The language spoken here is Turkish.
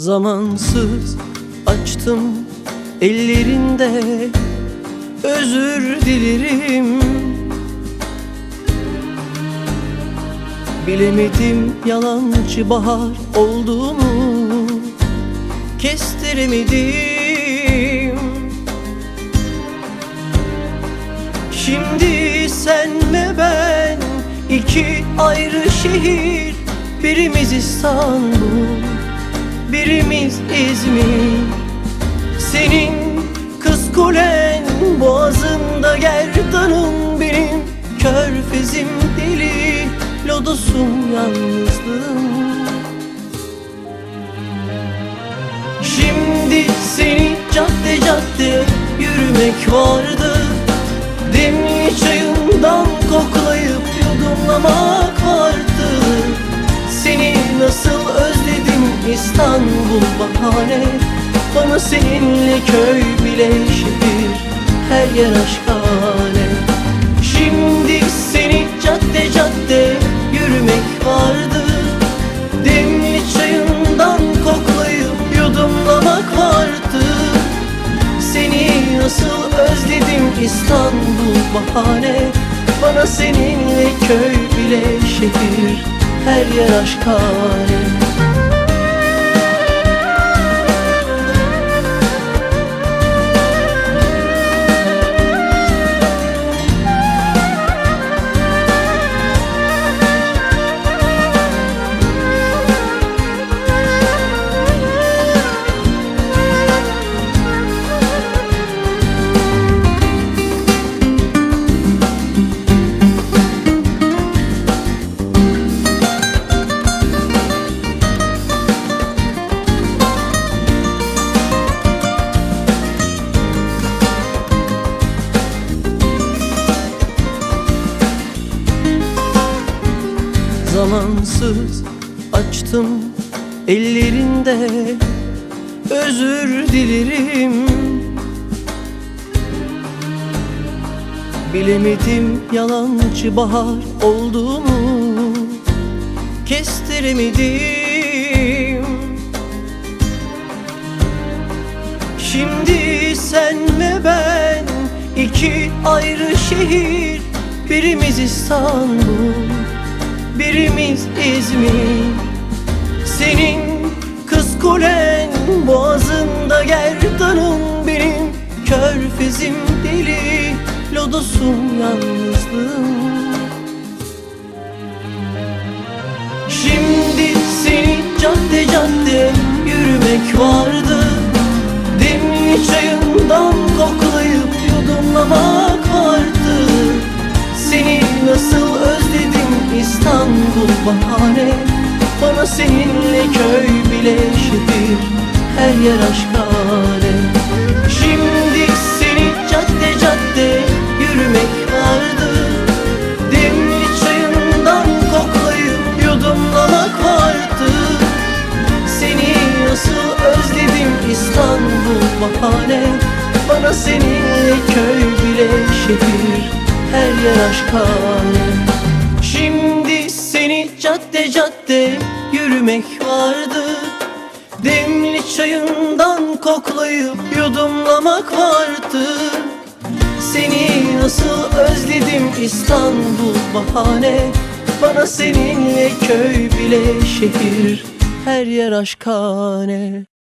Zamansız açtım ellerinde, özür dilerim. Bilemedim yalancı bahar olduğumu, kestiremedim. Şimdi sen ve ben, iki ayrı şehir, birimiz İstanbul, birimiz İzmir. Senin kız kulen, boğazında gerdanın, benim körfezim deli, lodosum yalnızlığım. Şimdi seni cadde cadde yürümek vardı, demli çayından koklayıp yudumlamak vardı. Seni nasıl özledim İstanbul bahane, bana seninle köy bile şehir, her yer aşkhane. Şimdi seni cadde cadde yürümek vardı, demli çayından koklayıp yudumlamak vardı. Seni nasıl özledim İstanbul bahane, bana seninle köy bile şehir, her yer aşkhane. Zamansız açtım ellerinde, özür dilerim. Bilemedim yalancı bahar olduğumu, kestiremedim. Şimdi sen ve ben, iki ayrı şehir, birimiz İstanbul, birimiz İzmir. Senin kız kulen, boğazında gerdanın, benim körfezim deli, lodosum yalnızlığım. Şimdi seni cadde cadde yürümek vardı, demli çayından koklayıp yudumlamak vardı. Seni nasıl özledim İstanbul bahane, bana seninle köy bile şehir, her yer aşkhane. Şimdi seni cadde cadde yürümek vardı, demli çayından koklayıp yudumlamak vardı. Seni nasıl özledim İstanbul bahane, bana seninle köy bile şehir, her yer aşkhane. Şimdi seni cadde cadde yürümek vardı, demli çayından koklayıp yudumlamak vardı. Seni nasıl özledim İstanbul bahane, bana seninle köy bile şehir, her yer aşkhane.